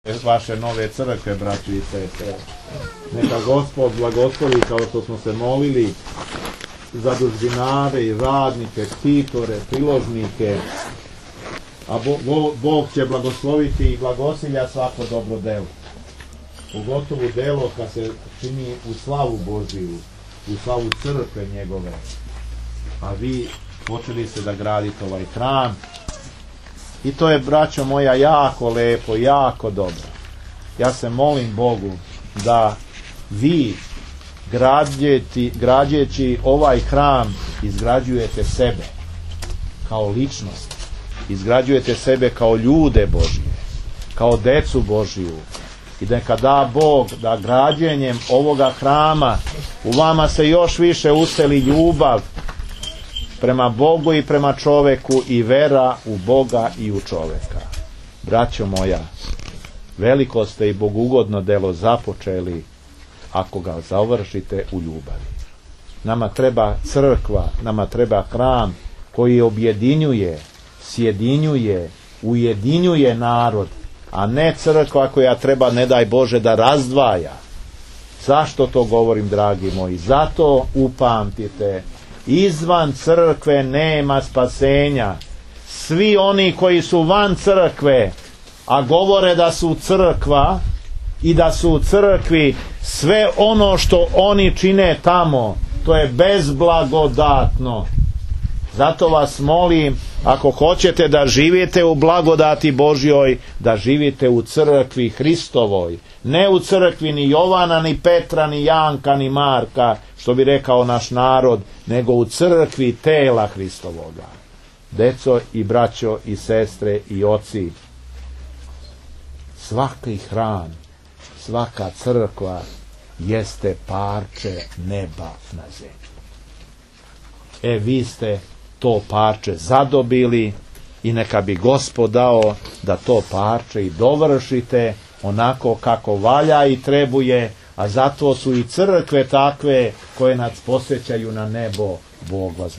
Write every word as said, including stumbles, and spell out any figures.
vaše nove crkve, braćo i sestre. Neka Gospod blagoslovi, kao što smo se molili, za dužbinare i radnike, ktitore, priložnike, a Bo, Bo, Bog će blagosloviti i blagosilja svako dobro delo. Pogotovo delo kad se čini u slavu Božiju, u slavu crkve njegove. A vi počeli ste da gradite ovaj hram. I to je, braćo moja, jako lepo, jako dobro. Ja se molim Bogu da vi, građeti, građeći ovaj hram, izgrađujete sebe kao ličnost. Izgrađujete sebe kao ljude Božije, kao decu Božiju. I neka da Bog da građenjem ovoga hrama u vama se još više useli ljubav prema Bogu i prema čoveku i vera u Boga i u čoveka. Braćo moja, veliko ste i bogugodno delo započeli ako ga završite u ljubavi. Nama treba crkva, nama treba hram koji objedinjuje, sjedinjuje, ujedinjuje narod, a ne crkva koja treba, ne daj Bože, da razdvaja. Zašto to govorim, dragi moji? Zato upamtite, izvan crkve nema spasenja. Svi oni koji su van crkve, a govore da su crkva i da su u crkvi, sve ono što oni čine tamo, to je bezblagodatno. Zato vas molim, ako hoćete da živite u blagodati Božjoj, da živite u crkvi Hristovoj, ne u crkvi ni Jovana, ni Petra, ni Janka, ni Marka, što bi rekao naš narod, nego u crkvi tela Hristovoga. Deco i braćo i sestre i oci, svaki hram, svaka crkva jeste parče neba na zemlji. E, vi ste to parče zadobili i neka bi Gospod dao da to parče i dovršite onako kako valja i trebuje, a zato su i crkve takve koje nas posjećaju na nebo. Bog vas